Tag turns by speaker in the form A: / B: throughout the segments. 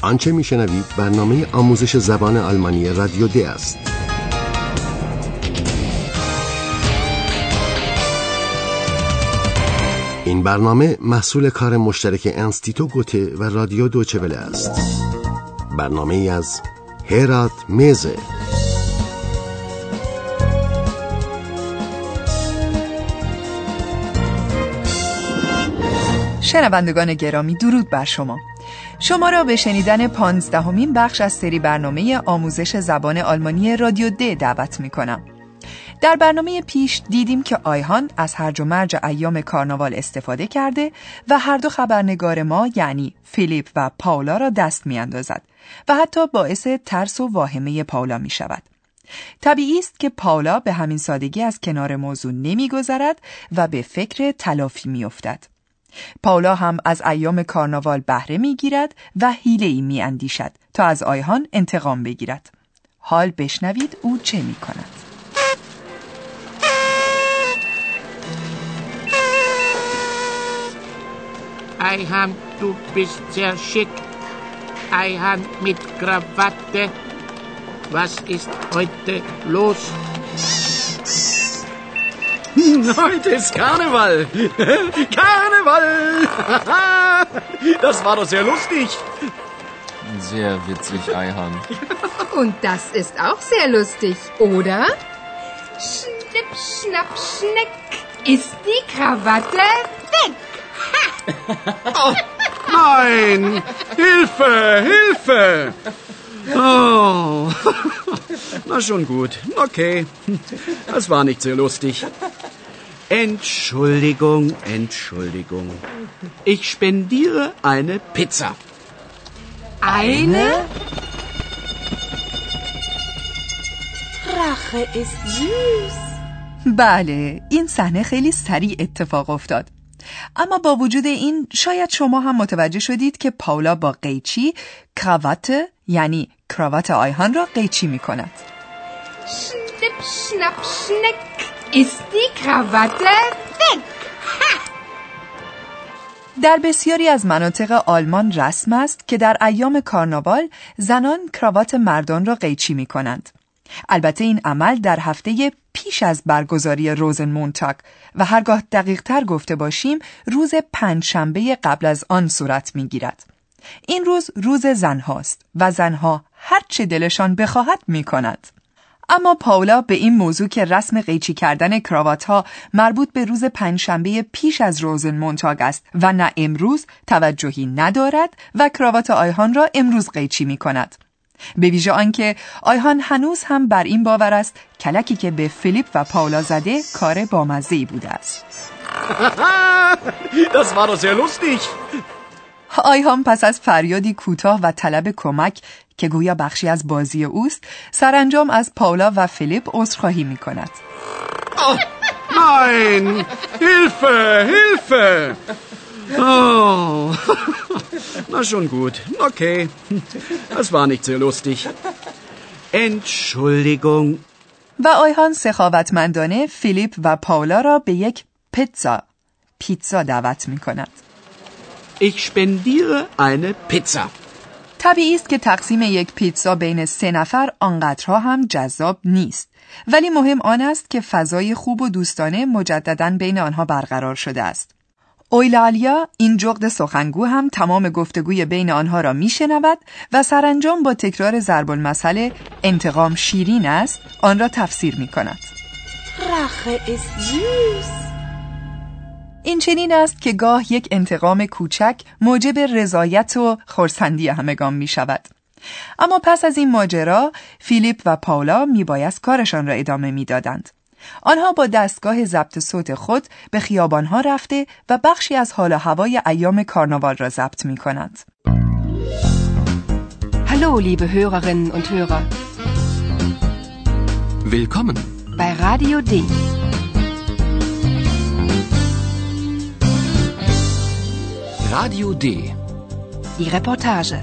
A: آنچه میشنوید برنامه آموزش زبان آلمانی رادیو د است. این برنامه محصول کار مشترک انستیتو گوته و رادیو دویچه وله است. برنامه ای از هرات میزه.
B: شنوندگان گرامی، درود بر شما. شما را به شنیدن 15مین بخش از سری برنامه آموزش زبان آلمانی رادیو د دعوت می کنم. در برنامه پیش دیدیم که آیهان از هرج و مرج ایام کارناوال استفاده کرده و هر دو خبرنگار ما یعنی فیلیپ و پاولا را دست می اندازد و حتی باعث ترس و واهمه پاولا می شود. طبیعی است که پاولا به همین سادگی از کنار موضوع نمی گذرد و به فکر تلافی می افتد. پاولا هم از ایام کارناوال بهره می گیرد و حیله‌ای می اندیشد تا از آیهان انتقام بگیرد. حال بشنوید او چه می کند.
C: Ayhan, du bist sehr schick. Ayhan mit Krawatte. Was ist heute los?
D: Heute ist Karneval. Karneval. Das war doch sehr lustig.
E: Sehr witzig, Ayhan.
F: Und das ist auch sehr lustig, oder? Schnipp, schnapp, schneck. Ist die Krawatte weg?
D: Oh, nein! Hilfe! Hilfe! Oh. Na schon gut. Okay. Das war nicht sehr lustig. Entschuldigung, Entschuldigung. Ich spendiere eine Pizza.
F: Eine? Rache ist süß.
B: بله، این صحنه خیلی سریع اتفاق افتاد. اما با وجود این شاید شما هم متوجه شدید که پاولا با قیچی کراوات یعنی کراوات آیهان را قیچی می کند.
F: Schnipp, schnapp, schneck. Ist die Krawatte weg?
B: در بسیاری از مناطق آلمان رسم است که در ایام کارناوال زنان کراوات مردان را قیچی می کنند. البته این عمل در هفته پیش از برگزاری روزنمونتاگ و هرگاه دقیق‌تر گفته باشیم روز پنجشنبه قبل از آن صورت می‌گیرد. این روز زنهاست و زنها هر چه دلشان بخواهد می‌کند. اما پاولا به این موضوع که رسم قیچی کردن کراوات‌ها مربوط به روز پنجشنبه پیش از روزنمونتاگ است و نه امروز توجهی ندارد و کراوات آیهان را امروز قیچی می‌کند. به ویژه آنکه آیهان هنوز هم بر این باور است کلکی که به فیلیپ و پاولا زده کار بامزه‌ای بوده است.
D: Das war doch sehr lustig.
B: آیهان پس از فریادی کوتاه و طلب کمک که گویا بخشی از بازی اوست سرانجام از پاولا و فیلیپ عذرخواهی می‌کند.
D: Oh, nein! Hilfe! Hilfe! Oh. Na schon gut. Okay. Das war nicht sehr lustig. Entschuldigung.
B: و آیهان سخاوتمندانه فیلیپ و پاولا را به یک پیتزا دعوت می کند.
D: Ich spendiere eine Pizza.
B: طبیعی است که تقسیم یک پیتزا بین 3 نفر آنقدرها هم جذاب نیست. ولی مهم آن است که فضای خوب و دوستانه مجدداً بین آنها برقرار شده است. اویلالیا این جغد سخنگو هم تمام گفتگوی بین آنها را میشنود و سرانجام با تکرار ضرب المثل انتقام شیرین است آن را تفسیر می کند.
F: Rache ist süß.
B: این چنین است که گاه یک انتقام کوچک موجب رضایت و خرسندی همگان می شود. اما پس از این ماجرا فیلیپ و پاولا می بایست کارشان را ادامه می دادند. آنها با دستگاه ضبط صوت خود به خیابانها رفته و بخشی از حال و هوای ایام کارناوال را ضبط می کنند.
G: Hallo, liebe Hörerinnen und Hörer.
E: Willkommen
G: Bei Radio D.
E: Radio D.
G: Die Reportage.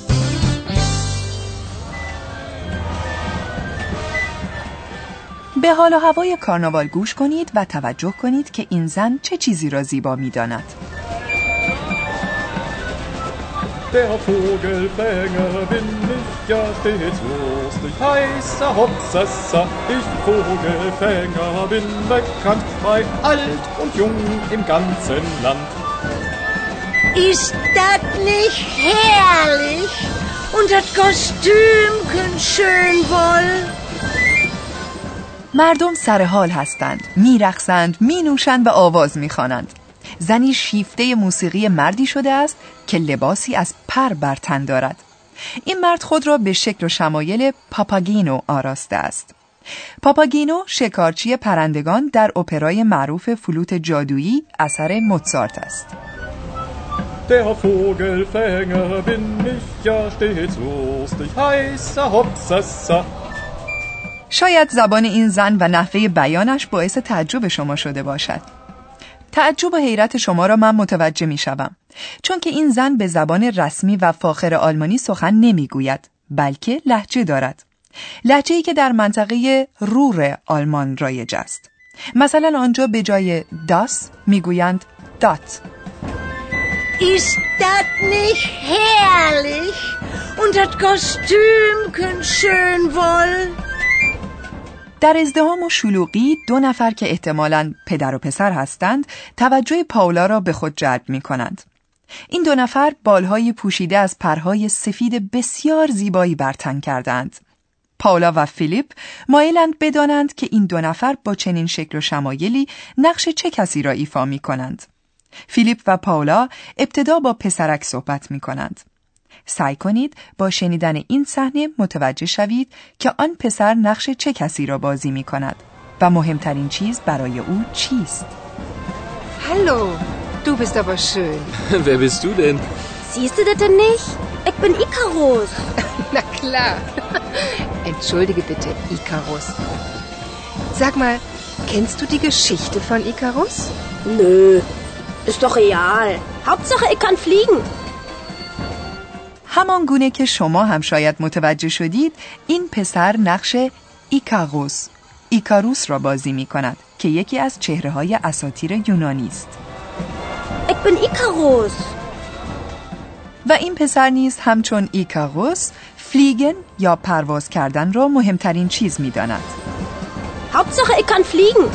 B: به حال و هوای کارناوال گوش کنید و توجه کنید که این زن چه چیزی را زیبا می داند.
H: Der Vogelfänger bin ich ja stets lustig, heißer Hopsasa, ich Vogelfänger bin bekannt, bei alt und jung im ganzen Land.
I: Ist das nicht herrlich? Und das Kostümchen schön wohl.
B: مردم سر حال هستند، میرقصند، مینوشند و آواز میخوانند. زنی شیفته موسیقی مردی شده است که لباسی از پر بر تن دارد. این مرد خود را به شکل و شمایل پاپاگینو آراسته است. پاپاگینو شکارچی پرندگان در اپرای معروف فلوت جادویی اثر موزارت است.
H: Der Vogelfänger bin ich ja stets lustig, heißer Hopsasa.
B: شاید زبان این زن و نحوه بیانش باعث تعجب شما شده باشد. تعجب و حیرت شما را من متوجه می شوم، چون که این زن به زبان رسمی و فاخر آلمانی سخن نمی گوید، بلکه لهجه دارد. لهجه‌ای که در منطقه رور آلمان رایج است. مثلا آنجا به جای داس می گویند دات.
I: Ist das nicht herrlich? Und das Kostümchen schön wohl?
B: در ازدحام و شلوغی دو نفر که احتمالاً پدر و پسر هستند توجه پاولا را به خود جلب می کنند. این دو نفر بالهای پوشیده از پرهای سفید بسیار زیبایی بر تن کردند. پاولا و فیلیپ مایلند بدانند که این دو نفر با چنین شکل و شمایلی نقش چه کسی را ایفا می کنند. فیلیپ و پاولا ابتدا با پسرک صحبت می کنند. سعی کنید با شنیدن این صحنه متوجه شوید که آن پسر نقش چه کسی را بازی می کند و مهمترین چیز برای او چیست.
F: Hallo, du bist aber schön.
E: Wer bist du denn?
I: Siehst du das denn nicht? Ich bin Ikarus.
F: Na klar. Entschuldige bitte, Ikarus. Sag mal, kennst du die Geschichte von Ikarus?
I: Nö, ist doch real. Hauptsache ich kann fliegen.
B: همان گونه که شما هم شاید متوجه شدید، این پسر نقش ایکاروس را بازی می کند که یکی از چهره‌های اساطیر یونانی است.
I: Ich bin Ikarus.
B: و این پسر نیز همچون ایکاروس فلیگن یا پرواز کردن را مهمترین چیز می داند.
I: Hauptsache ich kann fliegen.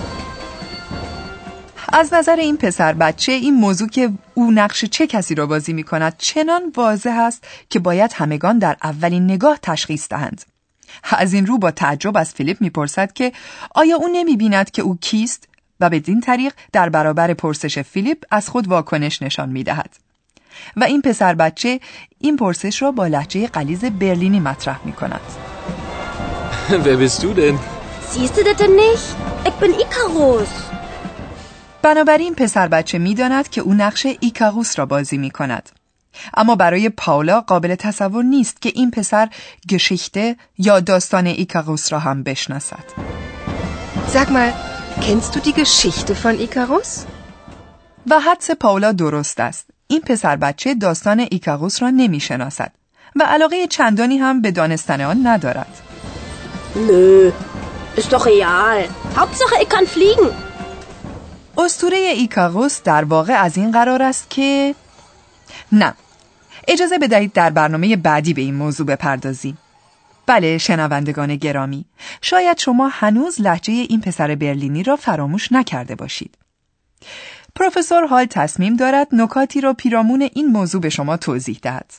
B: از نظر این پسر بچه این موضوع که او نقش چه کسی را بازی می کند چنان واضح است که باید همگان در اولین نگاه تشخیص دهند. از این رو با تعجب از فیلیپ می پرسد که آیا او نمی بیند که او کیست و بدین طریق در برابر پرسش فیلیپ از خود واکنش نشان می دهد. و این پسر بچه این پرسش را با لهجه غلیظ برلینی مطرح می کند.
E: Wer bist du denn?
I: Siehst du das denn nicht? Ich bin Ikarus.
B: بنابراین پسر بچه می داند که او نقش ایکاروس را بازی می کند. اما برای پاولا قابل تصور نیست که این پسر گشیخته یا داستان ایکاروس را هم بشناسد.
F: Sag mal, kennst du die Geschichte von Ikarus?
B: و حدس پاولا درست است. این پسر بچه داستان ایکاروس را نمی شناسد و علاقه چندانی هم به دانستن آن ندارد.
I: Nö, ist doch real. Hauptsache ich kann fliegen.
B: اسطوره ایکاروس در واقع از این قرار است که نه، اجازه بدهید در برنامه بعدی به این موضوع بپردازیم. بله شنوندگان گرامی، شاید شما هنوز لهجه این پسر برلینی را فراموش نکرده باشید. پروفسور هال تصمیم دارد نکاتی را پیرامون این موضوع به شما توضیح دهد.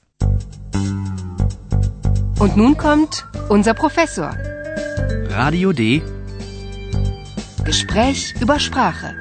G: Und nun kommt unser Professor.
E: Radio D.
G: Gespräch über Sprache.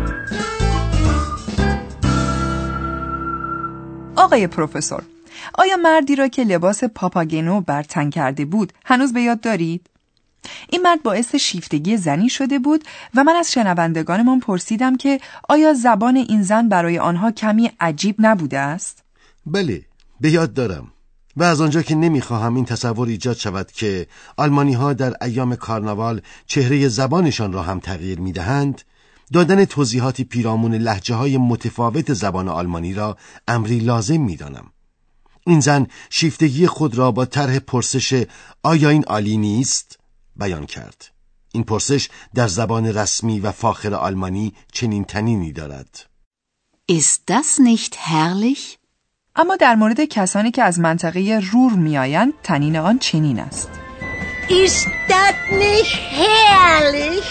B: آقای پروفسور، آیا مردی را که لباس پاپاگینو بر تن کرده بود هنوز به یاد دارید؟ این مرد باعث شیفتگی زنی شده بود و من از شنوندگانمان پرسیدم که آیا زبان این زن برای آنها کمی عجیب نبوده است؟
A: بله، به یاد دارم. و از آنجا که نمیخواهم این تصور ایجاد شود که آلمانی ها در ایام کارناوال چهره زبانشان را هم تغییر میدهند، دادن توضیحاتی پیرامون لهجه های متفاوت زبان آلمانی را امری لازم میدانم. این زن شیفتگی خود را با طرح پرسش آیا این عالی نیست بیان کرد. این پرسش در زبان رسمی و فاخر آلمانی چنین تنینی دارد.
J: Ist das nicht herrlich?
B: اما در مورد کسانی که از منطقه رور میآیند طنین آن چنین است:
I: Ist das nicht herrlich?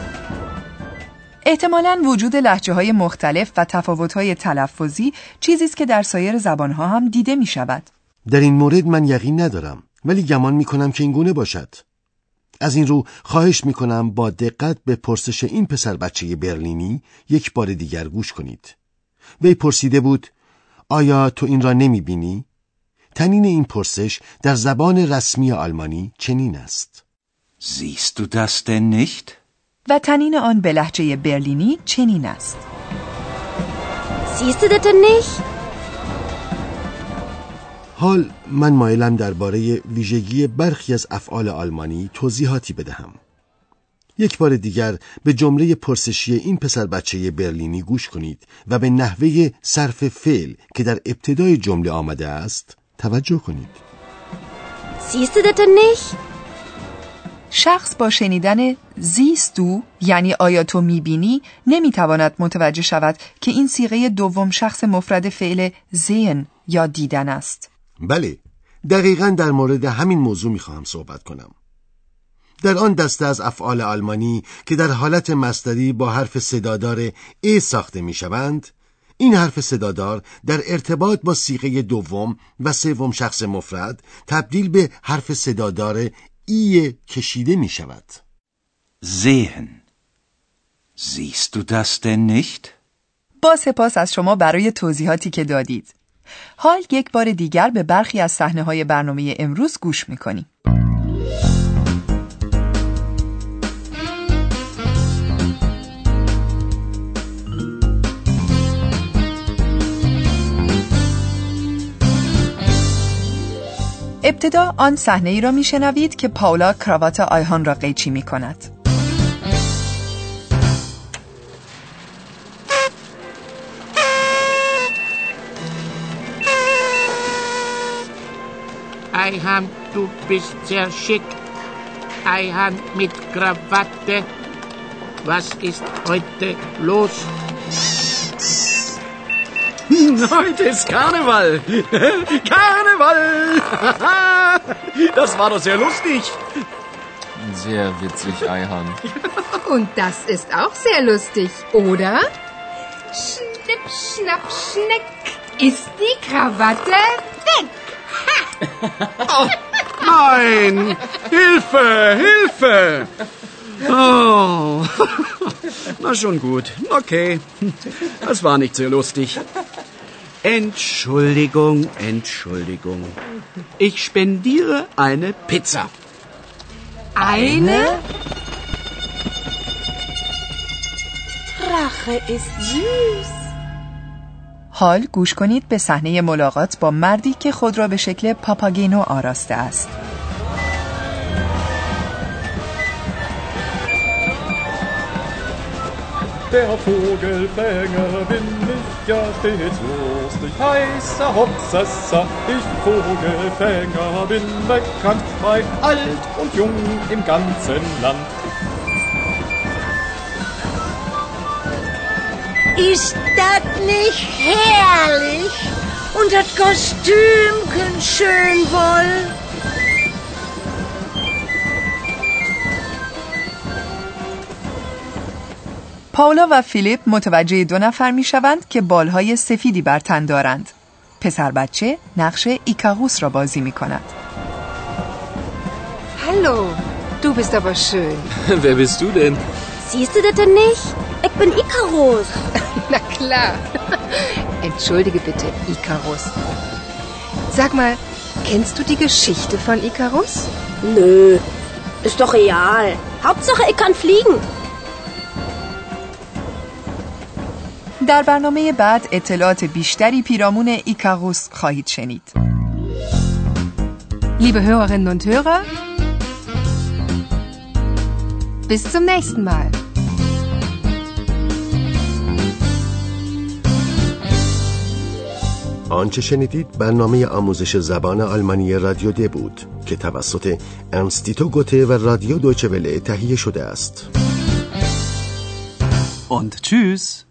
B: احتمالاً وجود لهجه‌های مختلف و تفاوت‌های تلفظی چیزی است که در سایر زبان‌ها هم دیده می‌شود.
A: در این مورد من یقین ندارم، ولی گمان می‌کنم که این گونه باشد. از این رو خواهش می‌کنم با دقت به پرسش این پسر بچه برلینی یک بار دیگر گوش کنید. وی پرسیده بود: آیا تو این را نمی‌بینی؟ طنین این پرسش در زبان رسمی آلمانی چنین است:
J: Siehst du das denn nicht?
B: و طنین آن به لهجه برلینی چنین است:
I: Siehst du das denn nicht?
A: حال من مایلم درباره ویژگی برخی از افعال آلمانی توضیحاتی بدهم. یک بار دیگر به جمله پرسشی این پسر بچه برلینی گوش کنید و به نحوه صرف فعل که در ابتدای جمله آمده است توجه کنید.
I: Siehst du das denn nicht?
B: شخص با شنیدن زیستو یعنی آیا تو میبینی نمیتواند متوجه شود که این صیغه دوم شخص مفرد فعل زین یا دیدن است.
A: بله، دقیقاً در مورد همین موضوع میخواهم صحبت کنم. در آن دسته از افعال آلمانی که در حالت مصدری با حرف صدادار ای ساخته میشوند، این حرف صدادار در ارتباط با صیغه دوم و سوم شخص مفرد تبدیل به حرف صدادار ای کشیده می شود.
J: Sehen. Siehst du das denn nicht?
B: با سپاس از شما برای توضیحاتی که دادید. حال یک بار دیگر به برخی از صحنه‌های برنامه امروز گوش می‌کنیم. ابتدا آن صحنه ای را میشنوید که پاولا کراوات آیهان را قیچی می کند.
C: Ayhan, du bist sehr schick. Ayhan mit Krawatte. Was ist heute los?
D: Heute ist Karneval. Karneval. Das war doch sehr lustig.
E: Sehr witzig, Ayhan.
F: Und das ist auch sehr lustig, oder? Schnipp, schnapp, schneck. Ist die Krawatte weg?
D: Oh, nein! Hilfe! Hilfe! Oh. Na schon gut. Okay. Das war nicht sehr lustig. Entschuldigung, Entschuldigung. Ich spendiere eine Pizza.
F: Eine?
I: Rache ist süß.
B: حال گوش کنید به صحنه ملاقات با مردی که خود را به شکل پاپاگینو آراسته است.
H: Der Vogelfänger bin ich ja stets lustig, heißer Hopsassa. Ich Vogelfänger bin bekannt bei alt und jung im ganzen Land.
I: Ist das nicht herrlich? Und das Kostümchen schön wohl?
B: پاولا و فیلیپ متوجه دو نفر می شوند که بالهای سفیدی بر تن دارند. پسر بچه نقش ایکاروس را بازی می کند.
G: Hallo, du bist aber schön.
E: Wer bist du denn?
I: Siehst du das denn nicht? Ich bin Ikarus.
G: Na klar. Entschuldige bitte, Ikarus. Sag mal, kennst du die Geschichte von Ikarus?
I: Nö, ist doch real. Hauptsache ich kann fliegen.
B: در برنامه بعد اطلاعات بیشتری پیرامون ایکاروس خواهید شنید.
G: Liebe Hörerinnen und Hörer, bis zum nächsten Mal.
A: آنچه شنیدید برنامه آموزش زبان آلمانی رادیو د بود که توسط انستیتو گوته و رادیو دویچه وله تهیه شده است.
D: Und tschüss.